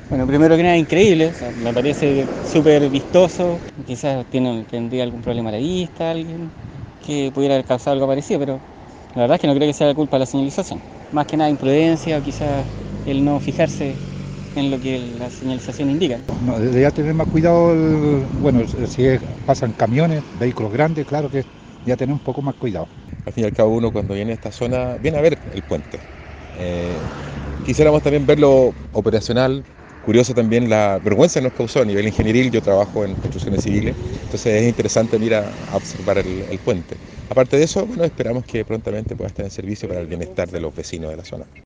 Bueno, primero que nada, increíble, o sea, me parece súper vistoso. Quizás tendría algún problema a la vista, alguien que pudiera haber causado algo parecido, pero la verdad es que no creo que sea la culpa de la señalización. Más que nada imprudencia o quizás el no fijarse en lo que la señalización indica. No, debería tener más cuidado, bueno, si pasan camiones, vehículos grandes, claro que ya tener un poco más cuidado. Al fin y al cabo uno cuando viene a esta zona viene a ver el puente. Eh, Quisiéramos también verlo operacional. Curioso también la vergüenza que nos causó a nivel ingenieril. Yo trabajo en construcciones civiles, entonces es interesante venir a observar el puente. Aparte de eso, bueno, esperamos que prontamente pueda estar en servicio para el bienestar de los vecinos de la zona.